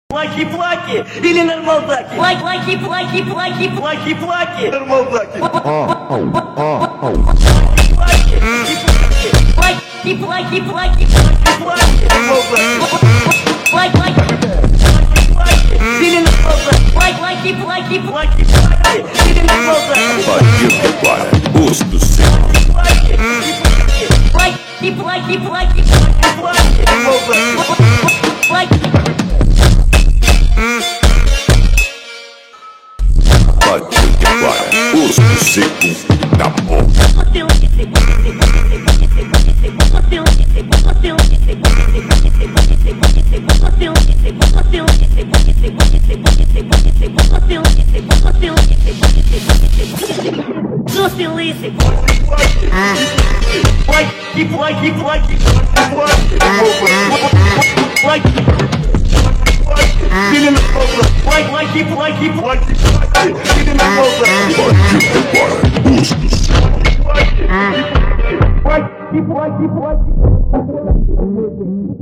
Плаки-плаки или нормалдаки? Плаки-плаки, нормалдаки. Плаки-плаки, или нормалдаки? Плаки-плаки или нормалдаки? Бандитский парень, gosto seco. Плаки-плаки, Бандитский парень, gosto seco da boca. Бандитский парень, gosto seco.